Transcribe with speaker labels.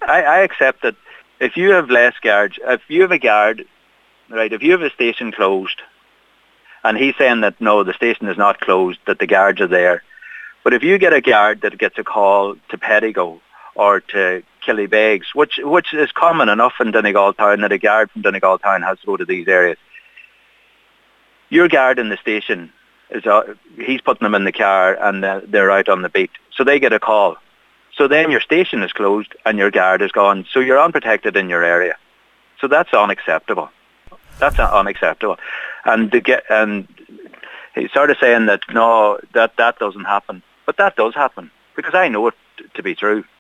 Speaker 1: I accept that if you have less guards, if you have a guard, right, if you have a station closed, and he's saying that no, the station is not closed, that the guards are there. But if you get a guard that gets a call to Pettigo or to Killybegs, which is common enough in Donegal Town, that a guard from Donegal Town has to go to these areas, your guard in the station, he's putting them in the car and they're out on the beat. So they get a call. So then your station is closed and your guard is gone. So you're unprotected in your area. So that's unacceptable. That's unacceptable. And he's sort of saying that, no, that doesn't happen. But that does happen, because I know it to be true.